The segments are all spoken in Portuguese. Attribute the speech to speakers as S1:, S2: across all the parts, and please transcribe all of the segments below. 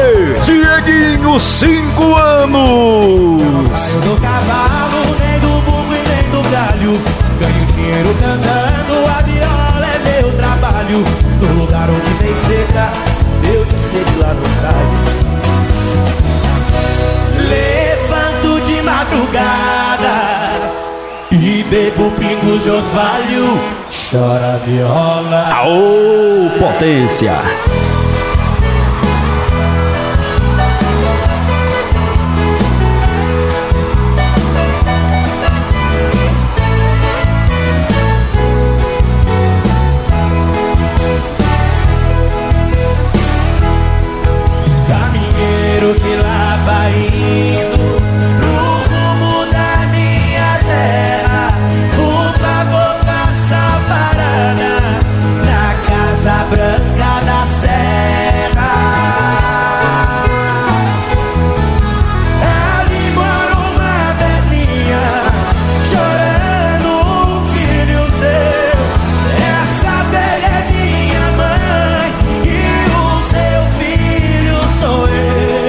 S1: Dieguinho, 5 anos.
S2: Do cavalo, nem do burro e nem do galho. Ganho dinheiro cantando, a viola é meu trabalho. No lugar onde tem seca, eu te sei lá no talho. Levanto de madrugada e bebo pingos de orvalho. Chora a viola.
S1: Aô, potência.
S2: Caminheiro que lá vai indo pro rumo da minha terra, por favor faça parada na Casa Branca da Serra. Ali mora uma velhinha chorando um filho seu. Essa velha é minha mãe e o seu filho sou eu.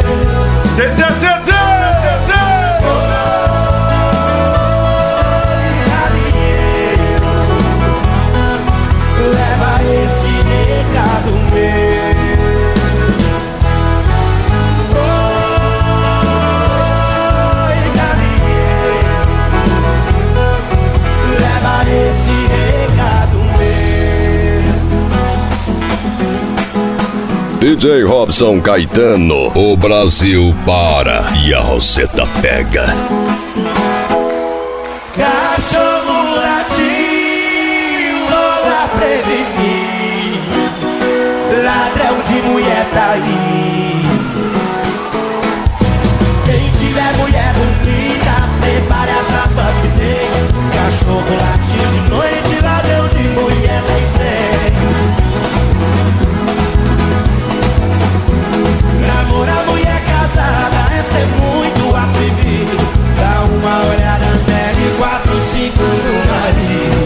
S2: Caminheiro, leva esse recado meu. Oi, caminheiro, leva esse recado meu.
S3: DJ Robson Caetano, o Brasil para e a Roseta pega.
S2: Cachorro latindo pra prevenir, ladrão de mulher tá aí. Quem tiver mulher bonita, prepare as rapas que tem. Cachorro latindo de noite, ladrão de mulher nem vem. Namorar mulher casada é ser muito atrevido. Dá uma olhada nela e 4, 5 no marido.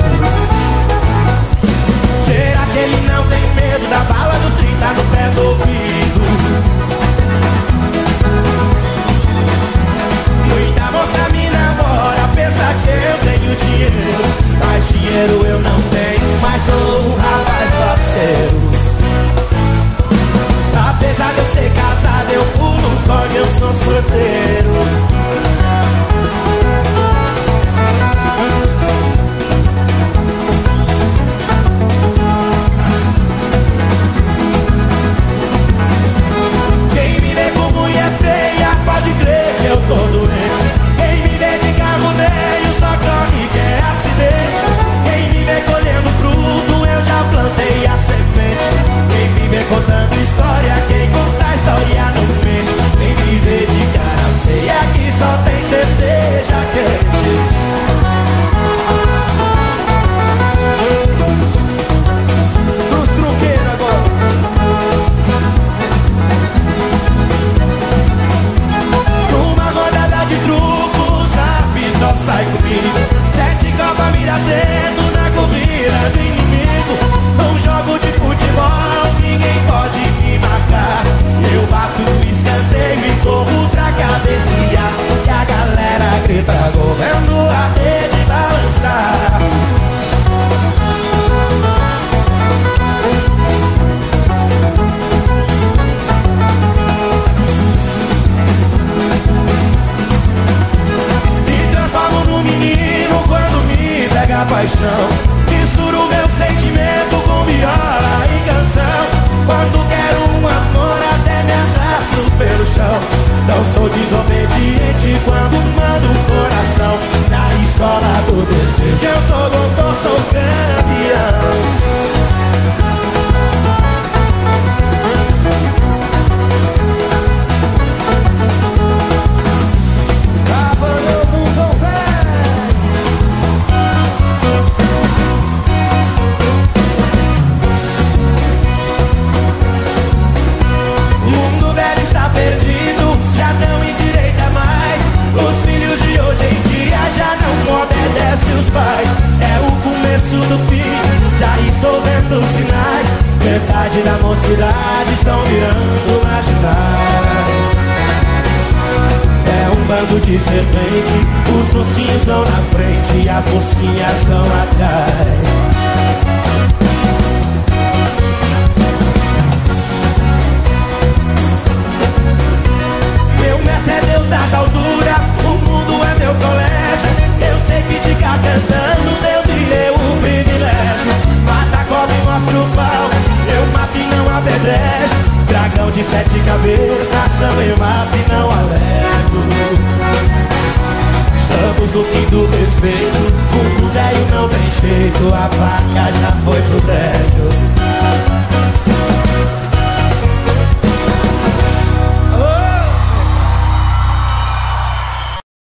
S2: Será que ele não tem medo da bala do 30 no pé do ouvido? Muita moça me namora, pensa que eu tenho dinheiro. Mas dinheiro eu não tenho, mas sou um rapaz parceiro. Apesar de eu ser casado, eu pulo corre, eu sou solteiro. Quem me vê com mulher feia, pode crer que eu tô doente. Quem me vê de carro velho, só corre que é acidente. Quem me vê colhendo fruto, eu já plantei a semente. Quem me vê contando história, quem conta a história não mente. Quem me vê de cara feia, que só tem cerveja quente. Dos truqueiros agora. Numa rodada de trucos, zap só sai comigo. 7 copas mira dentro na corrida do inimigo. Num jogo de futebol, ninguém pode me marcar. Eu bato o escanteio e corro pra cabecear. E a galera grita gol, vendo a rede balançar. Me transformo no menino quando me pega a paixão. Misturo meu sentimento com viola e canção. Quando quero um amor até me arrasto pelo chão. Não sou desobediente quando mando o coração. Na escola do desejo eu sou doutor, sou campeão. O mundo velho está perdido, já não endireita mais. Os filhos de hoje de serpente. Os mocinhos vão na frente e as mocinhas vão atrás. Das alturas, o mundo é meu colégio. Eu sei que ficar cantando Deus me deu o privilégio. Mata, come, mostra o pau, eu mato e não apedrejo. Dragão de 7 cabeças, também mato e não alejo. Estamos no fim do respeito, o mundo velho não tem jeito. A faca já foi pro brejo.